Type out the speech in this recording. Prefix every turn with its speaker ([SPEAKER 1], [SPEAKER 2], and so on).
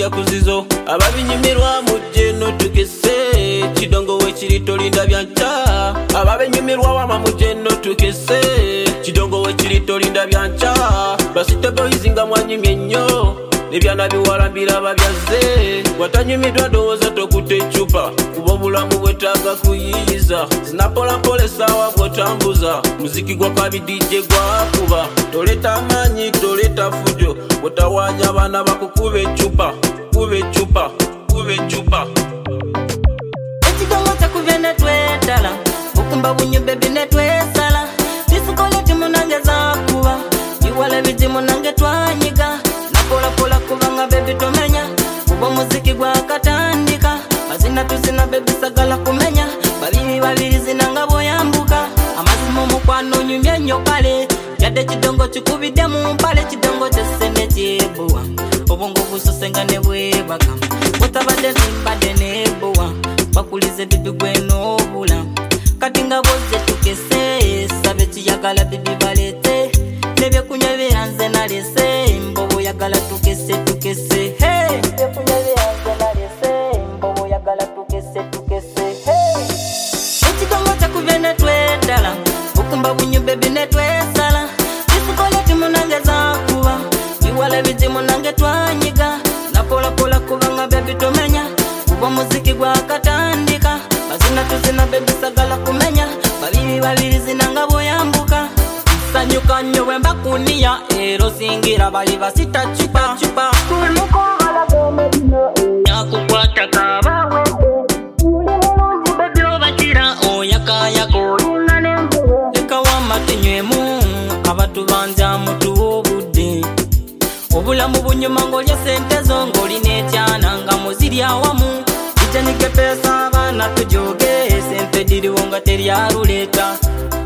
[SPEAKER 1] tugenda kuzizo ababinyumirwa mujje no tukese kidongo we kiri tolinda byancha ababinyumirwa wama mujje no tukese kidongo we kiri tolinda byancha basite boyizinga mwanyimye nnyo nebyana biwalambira babyaze watanyumidwa dowoza tokute ecupa kuba obulamu bwetaaga kuyiyiza zinapola sawa bwotambuza muziki gwa kabi DJ gwakuba toleta amanyi toleta fujo bwotawanya abaana bakukuba ecupa
[SPEAKER 2] ekidongo kyakubye netwetala okumba bunyumbe binetwesala tisikole timunange zakuba iwala bidimunange twanyiga napola kubanga bebi tomenya kuba muziki gwakatandika mazina tuzina bebi sagala kumenya babiri zinanga boyambuka amazima mukwano nyumye nnyo kale yadde kidongo kikubidde mu mpale kidongo kyesene kyebuwa obongo busosenga ne bwebaga botabadde zimbadde nebuwa bakulize bibi gwenobula kati nga bozze tukese sabe kiyagala bibi balete nebyekunywa biranze nalese mbobo yagala tukese hey nebyekunywa biranze nalese mbobo yagala tukese hey ekidongo kyakubye netwetala okumba bunyumbe binetwesala tisikole timunange zakuba iwala bidimunange twanyiga napola kubanga bebi tomenya kuba muziki gwakatandika mazina tuzina bebi sagala kumenya babiri zinanga boyambuka sanyuka nnyo bwemba kuniya ero singira bali basita chupa kulukobala gomedino yakukwata kabawe uli mulungi bebi obakira oyakayako leka wamatinywemu abatu banja mutuobudde obulamu bunyuma ng'olya sente zo ng'olina etyana nga muzirya awamu ijanike pesa abaana tujoge sente diriwo nga teryaluleeta